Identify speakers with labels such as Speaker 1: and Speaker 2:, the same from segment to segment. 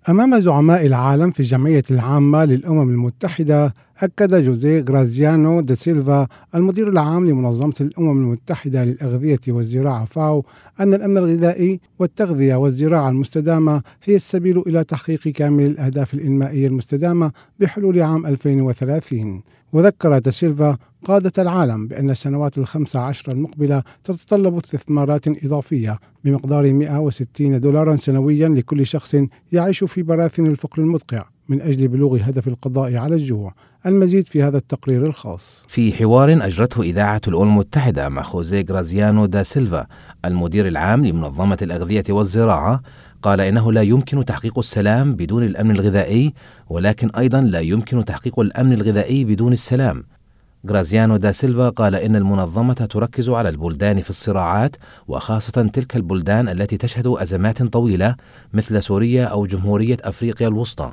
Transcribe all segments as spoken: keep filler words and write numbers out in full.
Speaker 1: أمام زعماء العالم في الجمعية العامة للأمم المتحدة، أكد جوزيه غرازيانو دا سيلفا المدير العام لمنظمة الأمم المتحدة للأغذية والزراعة فاو أن الأمن الغذائي والتغذية والزراعة المستدامة هي السبيل إلى تحقيق كامل الأهداف الإنمائية المستدامة بحلول عام ألفين وثلاثين. وذكر دا سيلفا قادة العالم بأن السنوات الخمس عشر المقبلة تتطلب استثمارات إضافية بمقدار مئة وستين دولارا سنويا لكل شخص يعيش في براثن الفقر المدقع من أجل بلوغ هدف القضاء على الجوع. المزيد في هذا التقرير الخاص.
Speaker 2: في حوار أجرته إذاعة الأمم المتحدة مع خوزيه غرازيانو دا سيلفا المدير العام لمنظمة الأغذية والزراعة، قال إنه لا يمكن تحقيق السلام بدون الأمن الغذائي، ولكن أيضا لا يمكن تحقيق الأمن الغذائي بدون السلام. غرازيانو دا سيلفا قال إن المنظمة تركز على البلدان في الصراعات، وخاصة تلك البلدان التي تشهد أزمات طويلة مثل سوريا أو جمهورية أفريقيا الوسطى.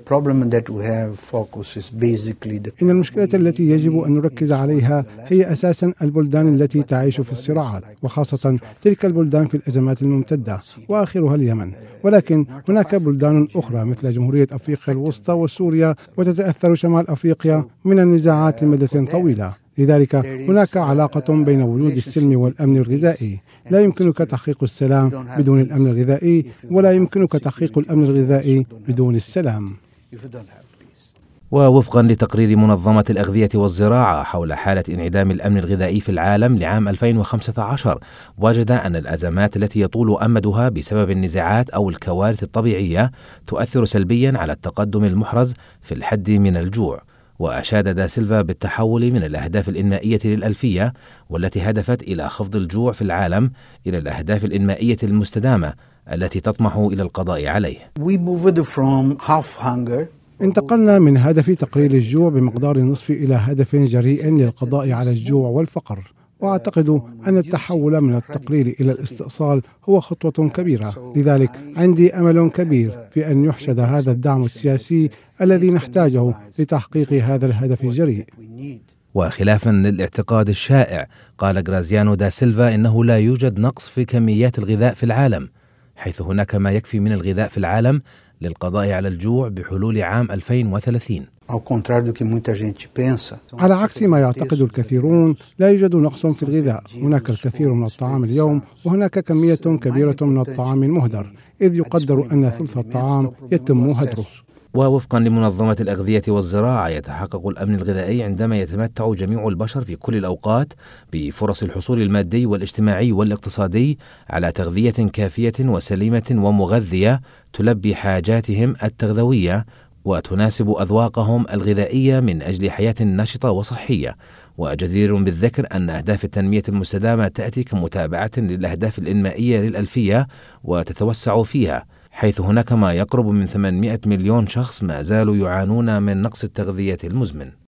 Speaker 1: إن المشكلة التي يجب أن نركز عليها هي أساسا البلدان التي تعيش في الصراعات، وخاصة تلك البلدان في الأزمات الممتدة وآخرها اليمن، ولكن هناك بلدان أخرى مثل جمهورية أفريقيا الوسطى وسوريا، وتتأثر شمال أفريقيا من النزاعات لمدة طويلة. لذلك هناك علاقة بين وجود السلم والأمن الغذائي. لا يمكنك تحقيق السلام بدون الأمن الغذائي، ولا يمكنك تحقيق الأمن الغذائي بدون السلام.
Speaker 2: ووفقا لتقرير منظمة الأغذية والزراعة حول حالة انعدام الأمن الغذائي في العالم لعام ألفين وخمسة عشر، وجد أن الأزمات التي يطول أمدها بسبب النزاعات أو الكوارث الطبيعية تؤثر سلبيا على التقدم المحرز في الحد من الجوع. وأشاد دا سيلفا بالتحول من الأهداف الإنمائية للألفية والتي هدفت إلى خفض الجوع في العالم إلى الأهداف الإنمائية المستدامة التي تطمح إلى القضاء عليه.
Speaker 1: انتقلنا من هدف تقليل الجوع بمقدار النصف إلى هدف جريء للقضاء على الجوع والفقر، وأعتقد أن التحول من التقليل إلى الاستئصال هو خطوة كبيرة. لذلك عندي أمل كبير في أن يحشد هذا الدعم السياسي الذي نحتاجه لتحقيق هذا الهدف الجريء.
Speaker 2: وخلافا للاعتقاد الشائع، قال غرازيانو دا سيلفا إنه لا يوجد نقص في كميات الغذاء في العالم، حيث هناك ما يكفي من الغذاء في العالم للقضاء على الجوع بحلول عام ألفين وثلاثين.
Speaker 1: على عكس ما يعتقد الكثيرون، لا يوجد نقص في الغذاء. هناك الكثير من الطعام اليوم، وهناك كمية كبيرة من الطعام المهدر، إذ يقدر أن ثلث الطعام يتم هدره.
Speaker 2: ووفقا لمنظمة الأغذية والزراعة، يتحقق الأمن الغذائي عندما يتمتع جميع البشر في كل الأوقات بفرص الحصول المادي والاجتماعي والاقتصادي على تغذية كافية وسليمة ومغذية تلبي حاجاتهم التغذوية وتناسب أذواقهم الغذائية من أجل حياة نشطة وصحية. وجدير بالذكر أن أهداف التنمية المستدامة تأتي كمتابعة للأهداف الإنمائية للألفية وتتوسع فيها، حيث هناك ما يقرب من ثمانمائة مليون شخص ما زالوا يعانون من نقص التغذية المزمن.